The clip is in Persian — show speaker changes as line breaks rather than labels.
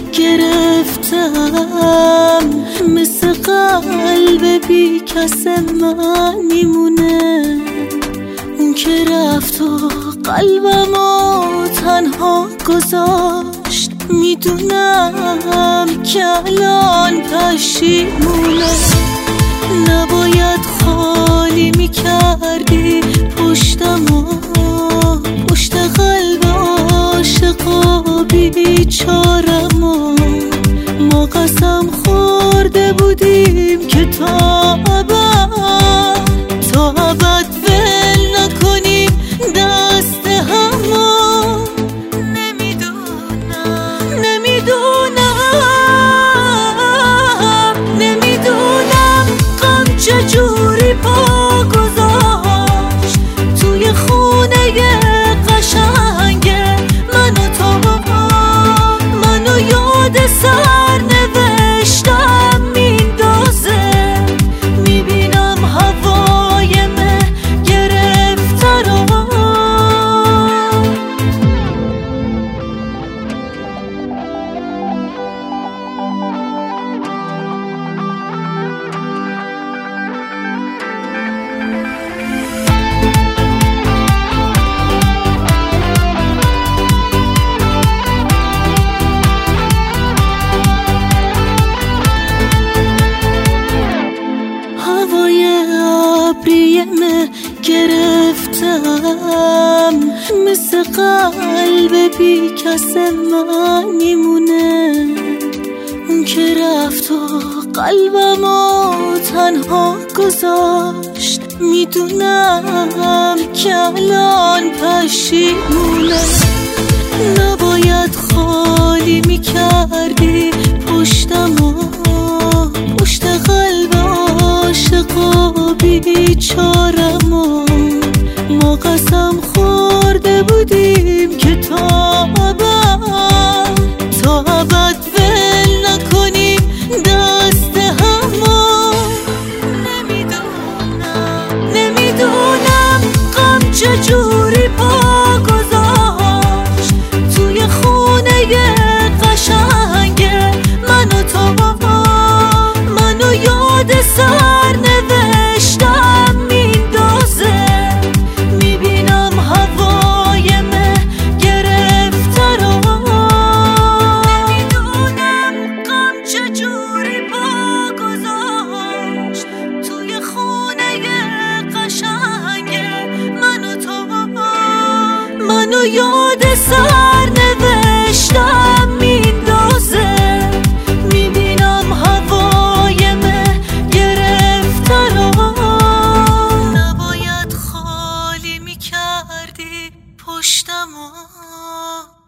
گرفتم، مثل قلب بی کس من میمونه. اون که رفت و قلبمو تنها گذاشت، میدونم که الان پشیمونه. نباید خالی میکردی پشتمو، پشت قلب عاشق و بیچارمو. ما قسم خورده بودیم که تا ابد ول نکنیم دست همو. نمیدونم غم چجوری پا گذاشت توی خونه قشنگ منو یاد سرنوشتم میندازه. میبینم هوای مه گرفته رو. گرفتم، مثل قلب بی کس من میمونه. اون که رفت و قلبمو تنها گذاشت، میدونم که الان پشیمونه. نباید خالی میکردی پشتمو، پشت قلب عاشق و بیچارمو. ما قسم خورده بودیم که تا ابد ول نکنیم دست همو. نمیدونم غم چجوری پا گذاشت توی خونه قشنگ منو یاد سرنوشتم میندازه. میبینم هوای مه گرفته رو. نمیدونم غم چجوری پا گذاشت توی خونه قشنگ منو یاد سرنوشتم میندازه. میبینم هوای مه گرفته رو. نباید خالی میکردی پشتمو.